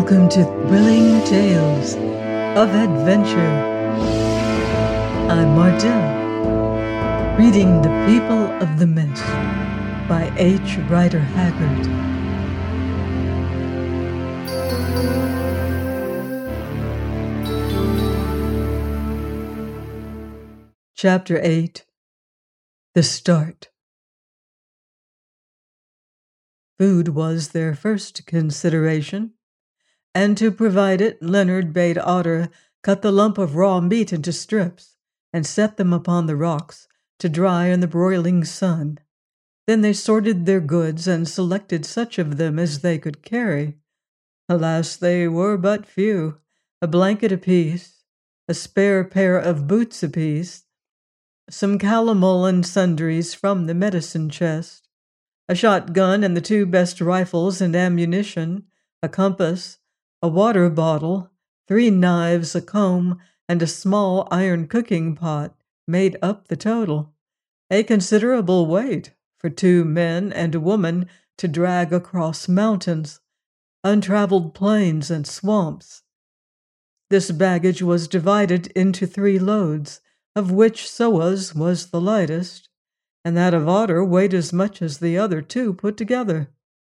Welcome to Thrilling Tales of Adventure. I'm Martell, reading The People of the Mist by H. Rider Haggard. Chapter 8. The Start. Food was their first consideration, and to provide it, Leonard bade Otter cut the lump of raw meat into strips and set them upon the rocks to dry in the broiling sun. Then they sorted their goods and selected such of them as they could carry. Alas, they were but few: a blanket apiece, a spare pair of boots apiece, some calomel and sundries from the medicine chest, a shotgun and the two best rifles and ammunition, a compass, a water bottle, 3 knives, a comb, and a small iron cooking pot made up the total. A considerable weight for 2 men and a woman to drag across mountains, untraveled plains, and swamps. This baggage was divided into 3 loads, of which Soa's was the lightest, and that of Otter weighed as much as the other 2 put together.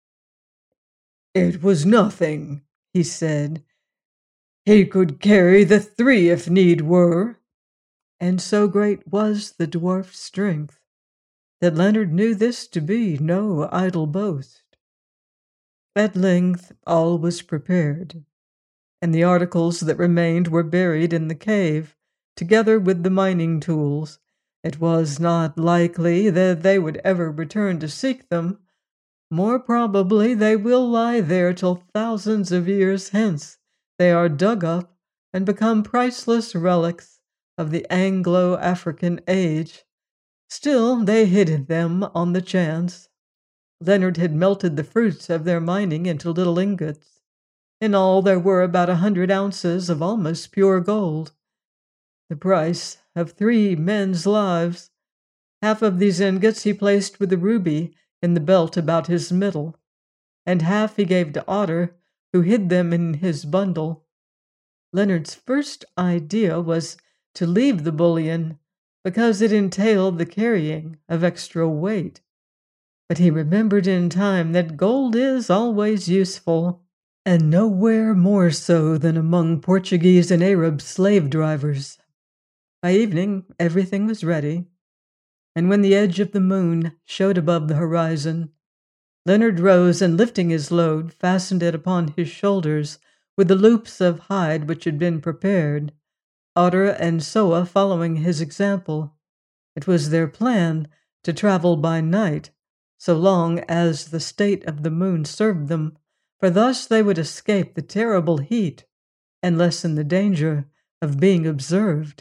"It was nothing," he said. "He could carry the 3 if need were." And so great was the dwarf's strength that Leonard knew this to be no idle boast. At length all was prepared, and the articles that remained were buried in the cave, together with the mining tools. It was not likely that they would ever return to seek them. More probably they will lie there till thousands of years hence they are dug up and become priceless relics of the Anglo-African age. Still, they hid them on the chance. Leonard had melted the fruits of their mining into little ingots. In all, there were about 100 ounces of almost pure gold, the price of 3 men's lives. Half of these ingots he placed with the ruby in the belt about his middle, and half he gave to Otter, who hid them in his bundle. Leonard's first idea was to leave the bullion, because it entailed the carrying of extra weight. But he remembered in time that gold is always useful, and nowhere more so than among Portuguese and Arab slave drivers. By evening, everything was ready, and when the edge of the moon showed above the horizon, Leonard rose and, lifting his load, fastened it upon his shoulders with the loops of hide which had been prepared, Otter and Soa following his example. It was their plan to travel by night, so long as the state of the moon served them, for thus they would escape the terrible heat and lessen the danger of being observed.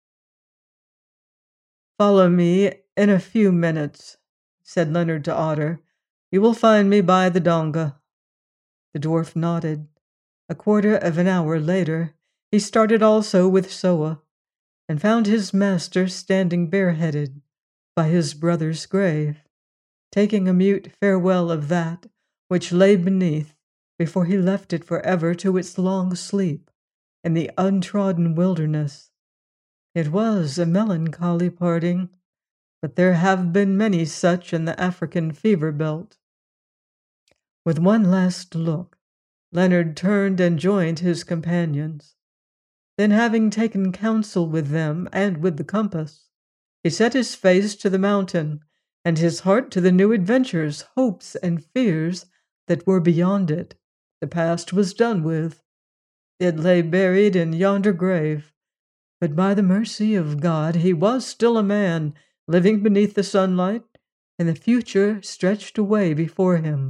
"Follow me in a few minutes," said Leonard to Otter. "You will find me by the donga." The dwarf nodded. A quarter of an hour later, he started also with Soa, and found his master standing bareheaded by his brother's grave, taking a mute farewell of that which lay beneath before he left it forever to its long sleep in the untrodden wilderness. It was a melancholy parting, but there have been many such in the African fever belt. With one last look, Leonard turned and joined his companions. Then, having taken counsel with them and with the compass, he set his face to the mountain and his heart to the new adventures, hopes, and fears that were beyond it. The past was done with. It lay buried in yonder grave, but by the mercy of God he was still a man, living beneath the sunlight, and the future stretched away before him.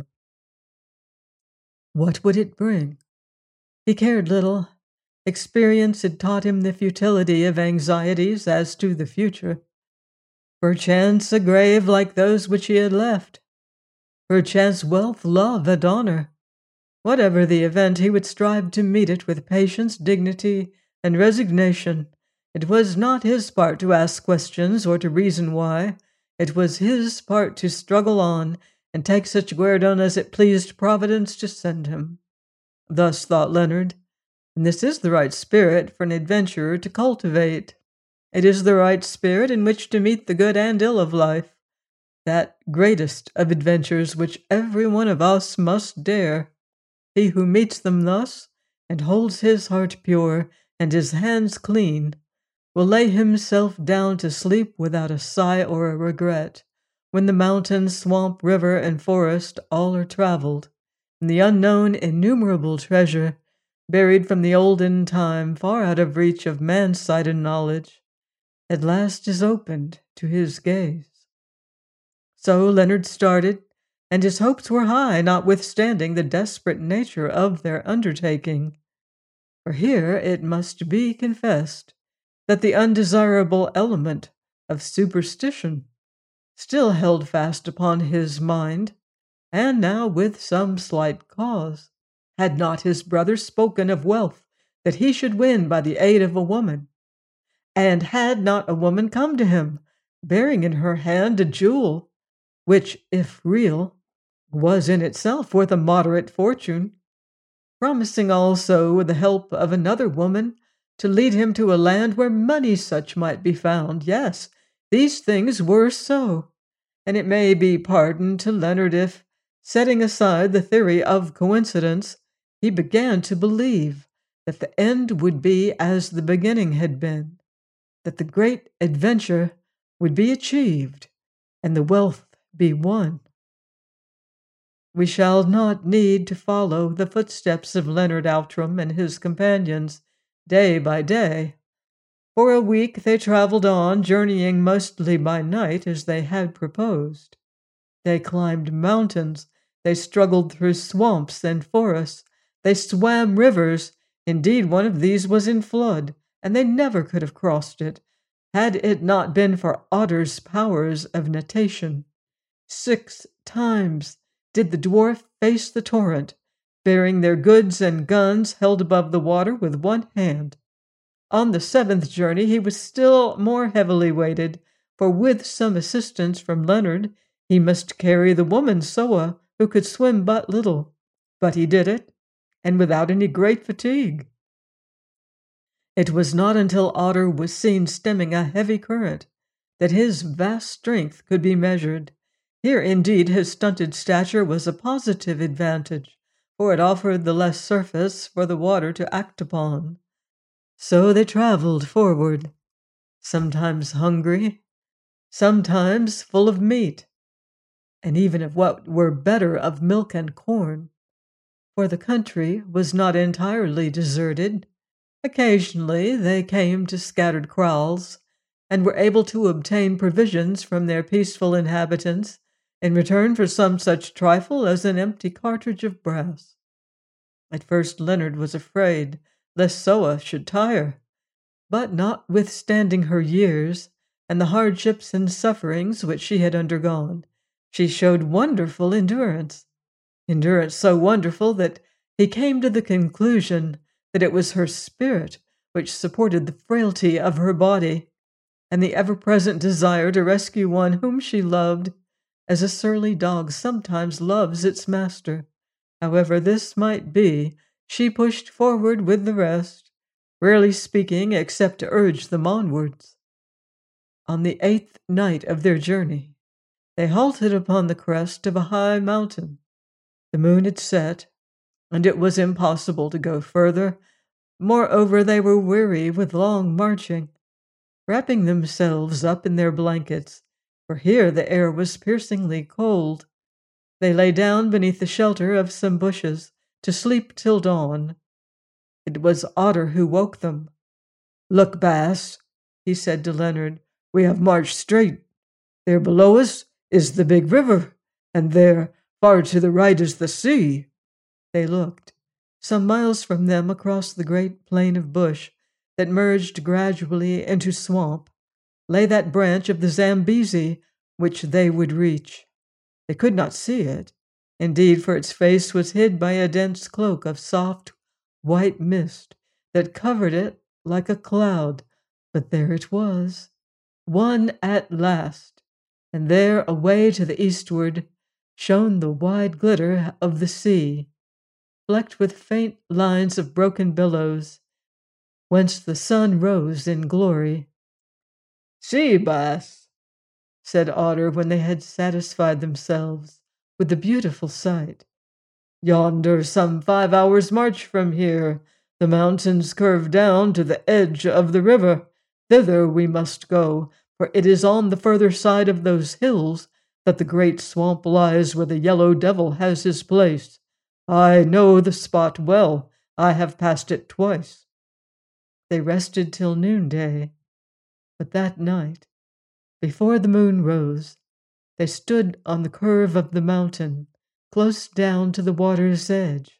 What would it bring? He cared little. Experience had taught him the futility of anxieties as to the future. Perchance a grave like those which he had left. Perchance wealth, love, and honor. Whatever the event, he would strive to meet it with patience, dignity, and resignation. It was not his part to ask questions or to reason why. It was his part to struggle on and take such guerdon as it pleased Providence to send him. Thus thought Leonard, and this is the right spirit for an adventurer to cultivate. It is the right spirit in which to meet the good and ill of life, that greatest of adventures which every one of us must dare. He who meets them thus, and holds his heart pure and his hands clean, will lay himself down to sleep without a sigh or a regret, when the mountain, swamp, river, and forest all are traveled, and the unknown innumerable treasure, buried from the olden time far out of reach of man's sight and knowledge, at last is opened to his gaze. So Leonard started, and his hopes were high, notwithstanding the desperate nature of their undertaking. For here it must be confessed that the undesirable element of superstition still held fast upon his mind, and now with some slight cause. Had not his brother spoken of wealth that he should win by the aid of a woman? And had not a woman come to him, bearing in her hand a jewel, which, if real, was in itself worth a moderate fortune, promising also, with the help of another woman, to lead him to a land where many such might be found? Yes, these things were so, and it may be pardoned to Leonard if, setting aside the theory of coincidence, he began to believe that the end would be as the beginning had been, that the great adventure would be achieved, and the wealth be won. We shall not need to follow the footsteps of Leonard Outram and his companions day by day. For a week they traveled on, journeying mostly by night as they had proposed. They climbed mountains, they struggled through swamps and forests, they swam rivers. Indeed, one of these was in flood, and they never could have crossed it, had it not been for Otter's powers of natation. 6 times did the dwarf face the torrent, bearing their goods and guns held above the water with one hand. On the 7th journey he was still more heavily weighted, for with some assistance from Leonard he must carry the woman Soa, who could swim but little. But he did it, and without any great fatigue. It was not until Otter was seen stemming a heavy current that his vast strength could be measured. Here, indeed, his stunted stature was a positive advantage, for it offered the less surface for the water to act upon. So they traveled forward, sometimes hungry, sometimes full of meat, and even of what were better of milk and corn, for the country was not entirely deserted. Occasionally they came to scattered kraals, and were able to obtain provisions from their peaceful inhabitants in return for some such trifle as an empty cartridge of brass. At first Leonard was afraid lest Soa should tire, but notwithstanding her years and the hardships and sufferings which she had undergone, she showed wonderful endurance so wonderful that he came to the conclusion that it was her spirit which supported the frailty of her body, and the ever-present desire to rescue one whom she loved, as a surly dog sometimes loves its master. However this might be, she pushed forward with the rest, rarely speaking except to urge them onwards. On the 8th night of their journey, they halted upon the crest of a high mountain. The moon had set, and it was impossible to go further. Moreover, they were weary with long marching. Wrapping themselves up in their blankets, for here the air was piercingly cold, they lay down beneath the shelter of some bushes to sleep till dawn. It was Otter who woke them. "Look, Bass," he said to Leonard, "we have marched straight. There below us is the big river, and there, far to the right, is the sea." They looked. Some miles from them, across the great plain of bush that merged gradually into swamp, lay that branch of the Zambesi which they would reach. They could not see it, indeed, for its face was hid by a dense cloak of soft white mist that covered it like a cloud. But there it was, one at last, and there, away to the eastward, shone the wide glitter of the sea. flecked with faint lines of broken billows, whence the sun rose in glory. "See, Baas," said Otter when they had satisfied themselves with the beautiful sight. "Yonder, some 5 hours' march from here, the mountains curve down to the edge of the river. Thither we must go, for it is on the further side of those hills that the great swamp lies where the Yellow Devil has his place. I know the spot well. I have passed it twice." They rested till noonday, but that night, before the moon rose, they stood on the curve of the mountain, close down to the water's edge.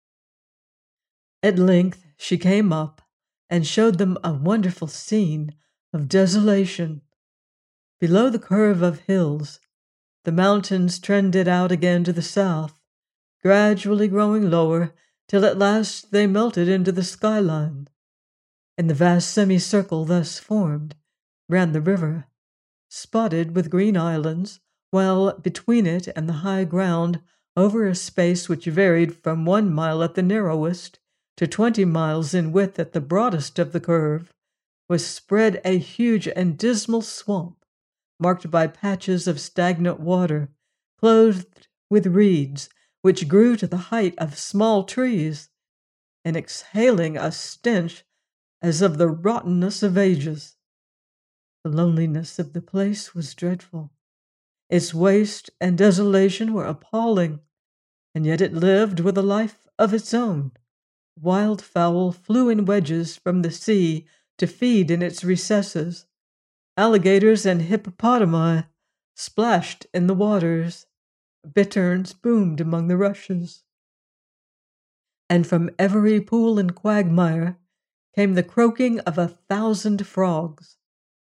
At length she came up and showed them a wonderful scene of desolation. Below the curve of hills, the mountains trended out again to the south, gradually growing lower till at last they melted into the skyline. In the vast semicircle thus formed ran the river, spotted with green islands, while between it and the high ground, over a space which varied from 1 mile at the narrowest to 20 miles in width at the broadest of the curve, was spread a huge and dismal swamp, marked by patches of stagnant water, clothed with reeds, which grew to the height of small trees, and exhaling a stench as of the rottenness of ages. The loneliness of the place was dreadful. Its waste and desolation were appalling, and yet it lived with a life of its own. Wildfowl flew in wedges from the sea to feed in its recesses. Alligators and hippopotami splashed in the waters. Bitterns boomed among the rushes. And from every pool and quagmire came the croaking of 1,000 frogs.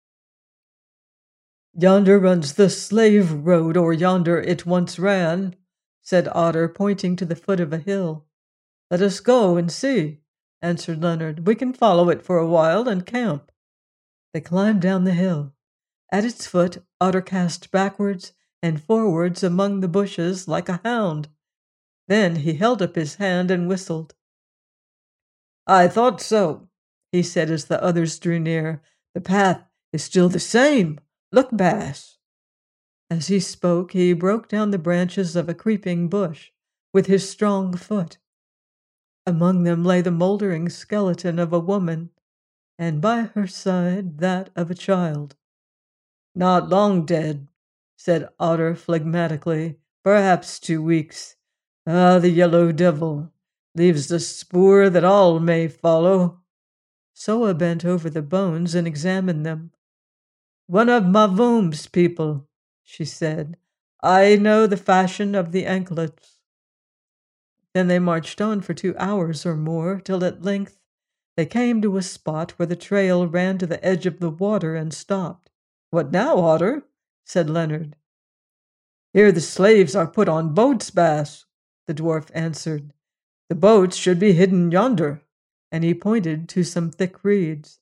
"Yonder runs the slave road, or yonder it once ran," said Otter, pointing to the foot of a hill. "Let us go and see," answered Leonard. "We can follow it for a while and camp." They climbed down the hill. At its foot, Otter cast backwards and forwards among the bushes like a hound. Then he held up his hand and whistled. "I thought so," he said as the others drew near. "The path is still the same. Look, Baas." As he spoke, he broke down the branches of a creeping bush with his strong foot. Among them lay the mouldering skeleton of a woman, and by her side that of a child. "Not long dead," said Otter phlegmatically. "Perhaps 2 weeks. Ah, the Yellow Devil leaves the spoor that all may follow." Soa bent over the bones and examined them. "One of Mavoom's people," she said. "I know the fashion of the anklets." Then they marched on for 2 hours or more, till at length they came to a spot where the trail ran to the edge of the water and stopped. "What now, Otter?" said Leonard. "Here the slaves are put on boats, Baas," the dwarf answered. "The boats should be hidden yonder," and he pointed to some thick reeds.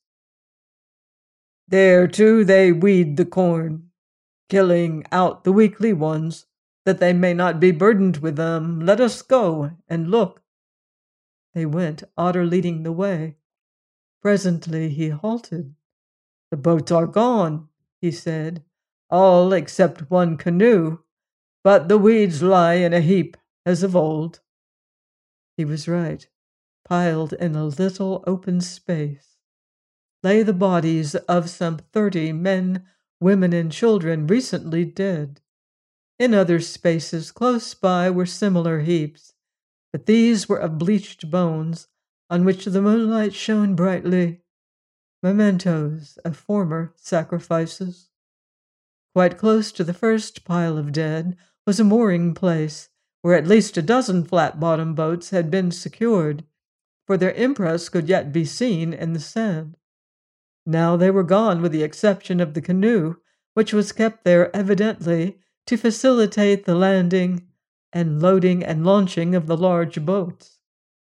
"There, too, they weed the corn, killing out the weakly ones, that they may not be burdened with them. Let us go and look." They went, Otter leading the way. Presently he halted. "The boats are gone," he said, "all except one canoe, but the weeds lie in a heap as of old." He was right. Piled in a little open space lay the bodies of some 30 men, women, and children recently dead. In other spaces close by were similar heaps, but these were of bleached bones on which the moonlight shone brightly, mementos of former sacrifices. Quite close to the first pile of dead was a mooring place where at least a dozen flat-bottom boats had been secured, for their impress could yet be seen in the sand. Now they were gone with the exception of the canoe, which was kept there evidently to facilitate the landing and loading and launching of the large boats.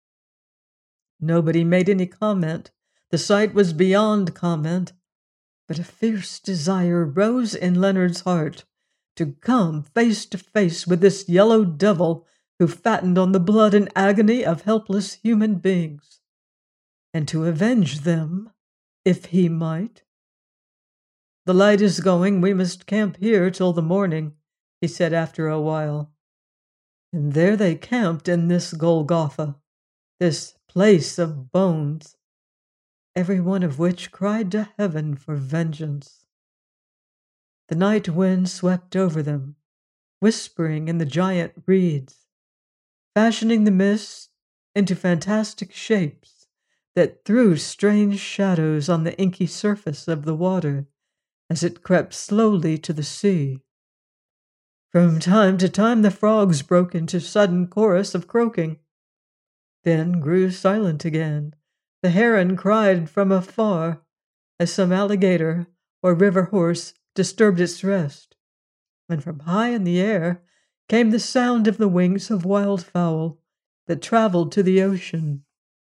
Nobody made any comment. The sight was beyond comment, but a fierce desire rose in Leonard's heart to come face to face with this Yellow Devil who fattened on the blood and agony of helpless human beings, and to avenge them, if he might. "The light is going, we must camp here till the morning," he said after a while. And there they camped in this Golgotha, this place of bones, every one of which cried to heaven for vengeance. The night wind swept over them, whispering in the giant reeds, fashioning the mist into fantastic shapes that threw strange shadows on the inky surface of the water as it crept slowly to the sea. From time to time the frogs broke into sudden chorus of croaking, then grew silent again. The heron cried from afar as some alligator or river horse disturbed its rest, and from high in the air came the sound of the wings of wildfowl that traveled to the ocean.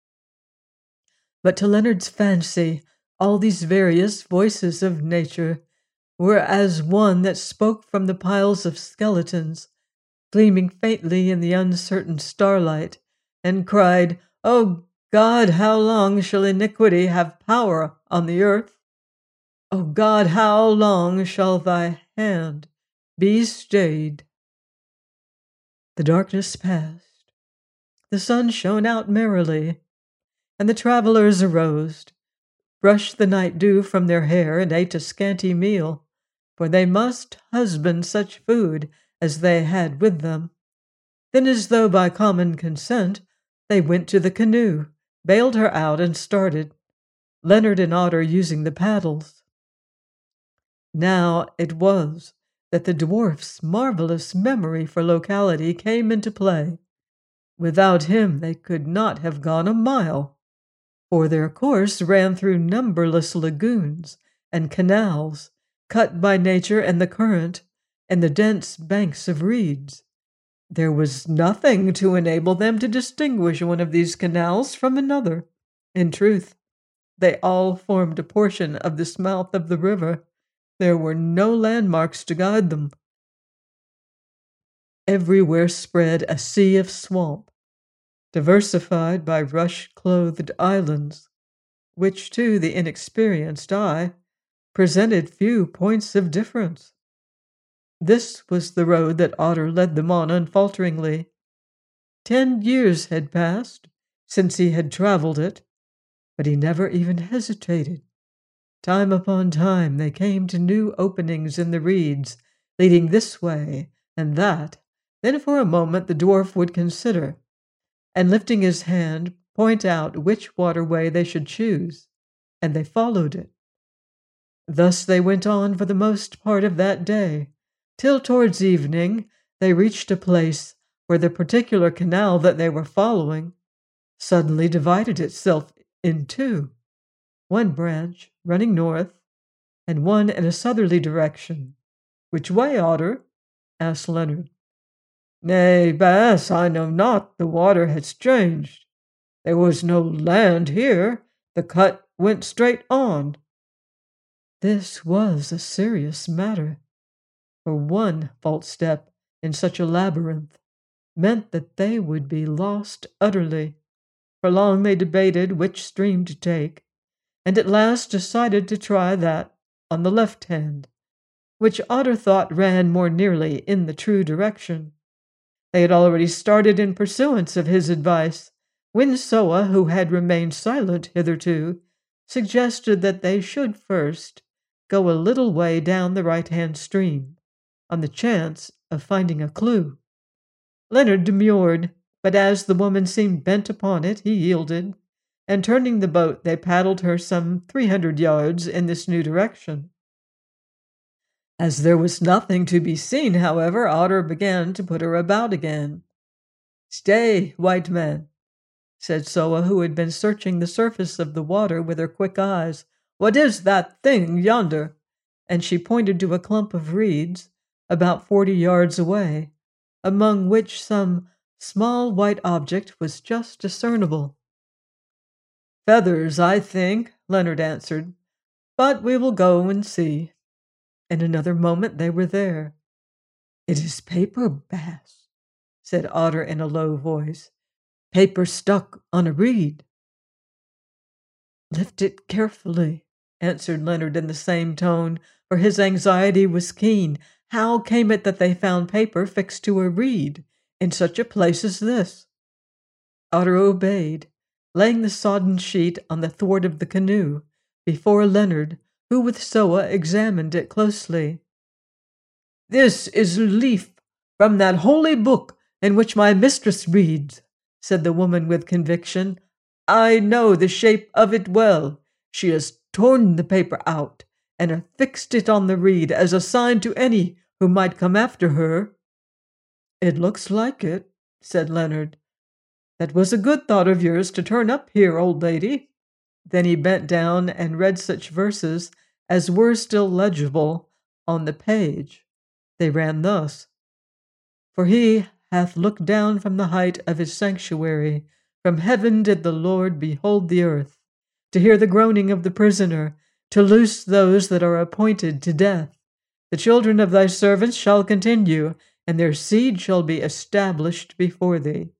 But to Leonard's fancy, all these various voices of nature were as one that spoke from the piles of skeletons, gleaming faintly in the uncertain starlight, and cried, "O God, how long shall iniquity have power on the earth? O God, how long shall thy hand be stayed?" The darkness passed. The sun shone out merrily, and the travelers arose, brushed the night dew from their hair, and ate a scanty meal, for they must husband such food as they had with them. Then, as though by common consent, they went to the canoe, bailed her out, and started, Leonard and Otter using the paddles. Now it was that the dwarf's marvelous memory for locality came into play. Without him they could not have gone a mile, for their course ran through numberless lagoons and canals, cut by nature and the current, and the dense banks of reeds. There was nothing to enable them to distinguish one of these canals from another. In truth, they all formed a portion of this mouth of the river. There were no landmarks to guide them. Everywhere spread a sea of swamp, diversified by rush-clothed islands, which to the inexperienced eye presented few points of difference. This was the road that Otter led them on unfalteringly. 10 years had passed since he had traveled it, but he never even hesitated. Time upon time they came to new openings in the reeds, leading this way and that. Then for a moment the dwarf would consider, and lifting his hand, point out which waterway they should choose, and they followed it. Thus they went on for the most part of that day, till towards evening they reached a place where the particular canal that they were following suddenly divided itself in two, one branch running north, and one in a southerly direction. "Which way, Otter?" asked Leonard. "Nay, Bass, I know not. The water has changed. There was no land here. The cut went straight on." This was a serious matter, for one false step in such a labyrinth meant that they would be lost utterly. For long they debated which stream to take, and at last decided to try that on the left hand, which Otter thought ran more nearly in the true direction. They had already started in pursuance of his advice, when Soa, who had remained silent hitherto, suggested that they should first go a little way down the right-hand stream, on the chance of finding a clue. Leonard demurred, but as the woman seemed bent upon it, he yielded, and turning the boat, they paddled her some 300 yards in this new direction. As there was nothing to be seen, however, Otter began to put her about again. "Stay, white man," said Soa, who had been searching the surface of the water with her quick eyes. "What is that thing yonder?" And she pointed to a clump of reeds about 40 yards away, among which some small white object was just discernible. "Feathers, I think," Leonard answered, "but we will go and see." In another moment they were there. "It is paper, Bass," said Otter in a low voice. "Paper stuck on a reed." "Lift it carefully," answered Leonard in the same tone, for his anxiety was keen. How came it that they found paper fixed to a reed in such a place as this? Otter obeyed, laying the sodden sheet on the thwart of the canoe before Leonard, who with Soa examined it closely. "This is a leaf from that holy book in which my mistress reads," said the woman with conviction. "I know the shape of it well. She has torn the paper out and affixed it on the reed as a sign to any who might come after her." "It looks like it," said Leonard. "That was a good thought of yours to turn up here, old lady." Then he bent down and read such verses as were still legible on the page. They ran thus: "For he hath looked down from the height of his sanctuary. From heaven did the Lord behold the earth, to hear the groaning of the prisoner, to loose those that are appointed to death. The children of thy servants shall continue, and their seed shall be established before thee."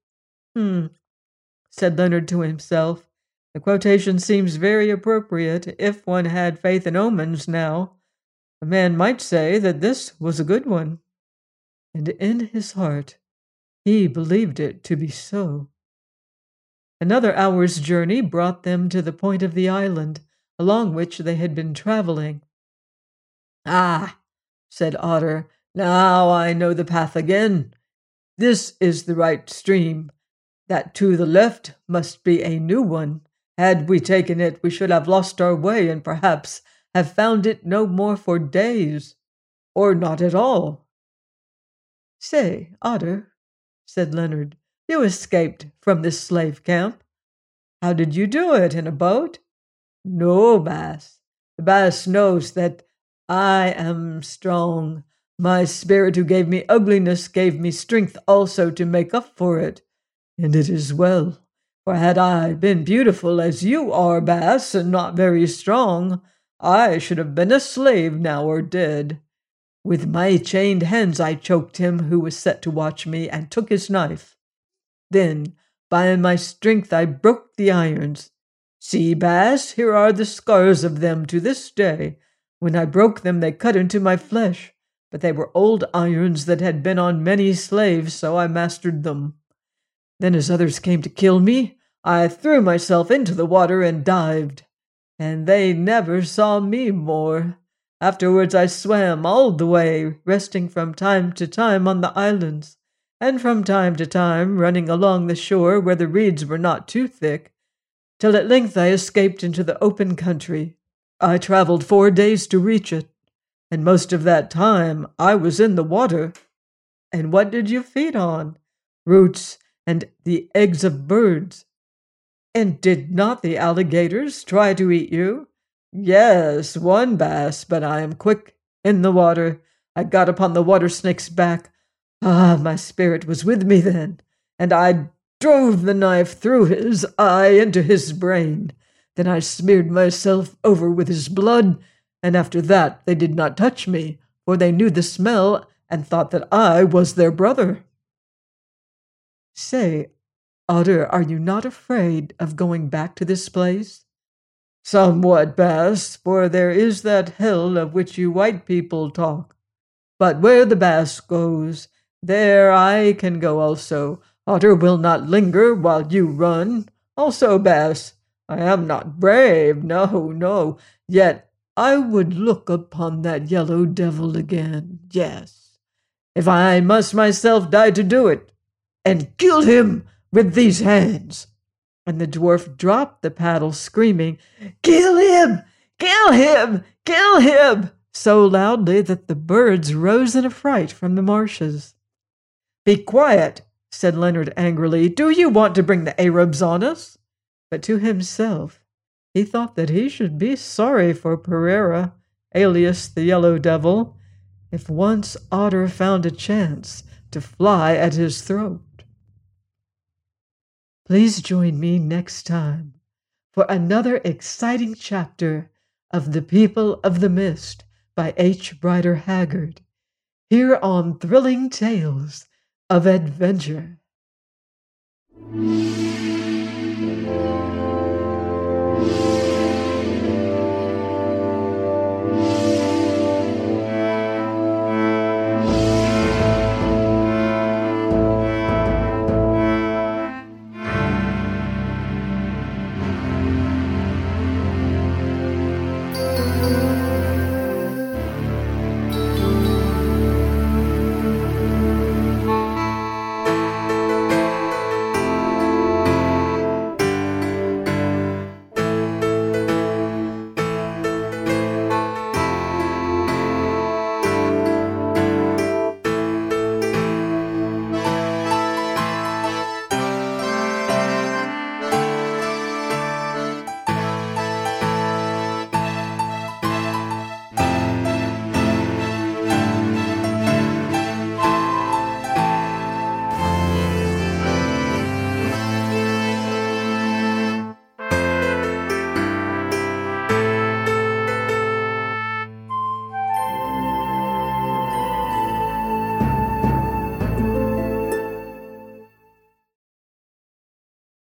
Said Leonard to himself. "The quotation seems very appropriate if one had faith in omens now. A man might say that this was a good one." And in his heart he believed it to be so. Another hour's journey brought them to the point of the island along which they had been traveling. "Ah," said Otter, "now I know the path again. This is the right stream. That to the left must be a new one. Had we taken it, we should have lost our way and perhaps have found it no more for days, or not at all." "Say, Otter," said Leonard, "you escaped from this slave camp. How did you do it, in a boat?" "No, Baas. The Baas knows that I am strong. My spirit who gave me ugliness gave me strength also to make up for it. And it is well, for had I been beautiful as you are, Baas, and not very strong, I should have been a slave now or dead. With my chained hands I choked him who was set to watch me, and took his knife. Then, by my strength I broke the irons. See, Baas, here are the scars of them to this day. When I broke them they cut into my flesh, but they were old irons that had been on many slaves, so I mastered them. Then as others came to kill me, I threw myself into the water and dived, and they never saw me more. Afterwards I swam all the way, resting from time to time on the islands, and from time to time running along the shore where the reeds were not too thick, till at length I escaped into the open country. I traveled 4 days to reach it, and most of that time I was in the water." "And what did you feed on?" "Roots and the eggs of birds." "And did not the alligators try to eat you?" "Yes, one, Baas, but I am quick in the water. I got upon the water snake's back. Ah, my spirit was with me then, and I drove the knife through his eye into his brain. Then I smeared myself over with his blood, and after that they did not touch me, for they knew the smell and thought that I was their brother." "Say, Otter, are you not afraid of going back to this place?" "Somewhat, Baas, for there is that hell of which you white people talk. But where the Baas goes, there I can go also. Otter will not linger while you run. Also, Baas, I am not brave, no, yet I would look upon that yellow devil again, yes, if I must myself die to do it, and kill him with these hands." And the dwarf dropped the paddle, screaming, "Kill him! Kill him! Kill him!" so loudly that the birds rose in affright from the marshes. "Be quiet," said Leonard angrily. "Do you want to bring the Arabs on us?" But to himself he thought that he should be sorry for Pereira, alias the Yellow Devil, if once Otter found a chance to fly at his throat. Please join me next time for another exciting chapter of The People of the Mist by H. Rider Haggard, here on Thrilling Tales of adventure.